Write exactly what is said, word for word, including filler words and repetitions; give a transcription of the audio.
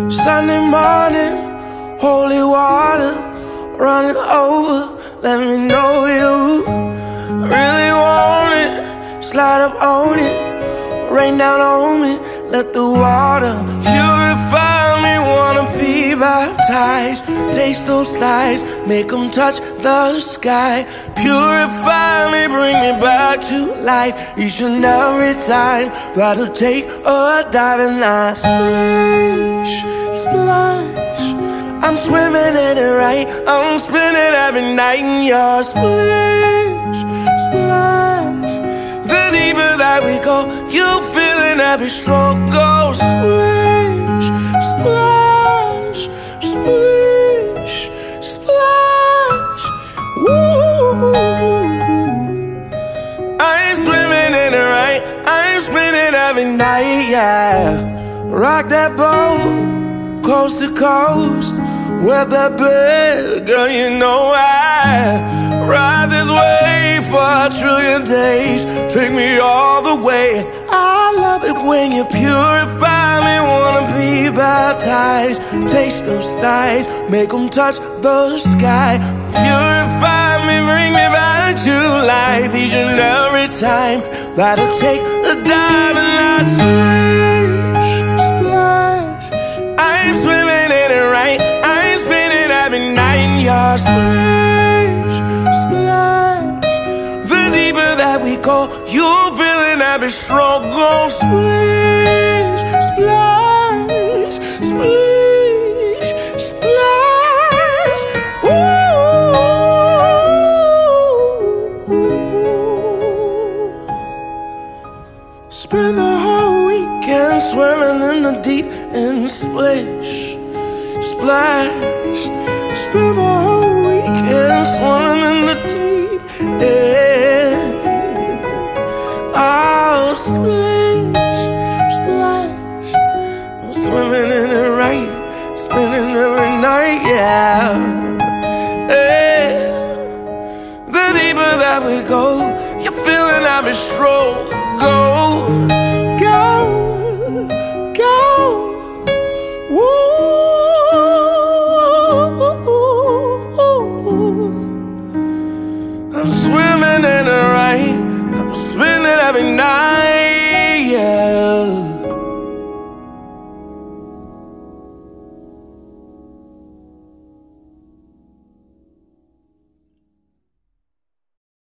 Sunday morning, holy water running over. Let me know you really want it. Slide up on it, rain down on me. Let the water purify me. Wanna be baptized. Taste those lies, make them touch the sky. Purify me, bring me back to life. Each and every time that I take a dive and I splash, splash. I'm swimming in it right. I'm spinning every night in your splash, splash. The deeper that we go, you feeling every stroke. Go splash, splash, splash, splash. Woo! I'm swimming in it right. I'm spinning every night, yeah. Rock that boat, coast to coast. With that bed, girl, you know I ride this wave for a trillion days. Take me all the way. I love it when you purify me. Wanna be baptized. Taste those thighs, make them touch the sky. Purify me, bring me back to life. Each and every time that I take a dive and I splash, splash. I'm swimming in it right. Every night in your splash, splash. The deeper that we go, you feeling every stroke. Go splash, splash, splash, splash. Ooh. Spend the whole weekend swimming in the deep and splash, splash. Spend the whole weekend swimming in the deep end. Oh, splash, splash. I'm swimming in it right, spinning every night, yeah. Yeah. The deeper that we go, you're feeling every stroke.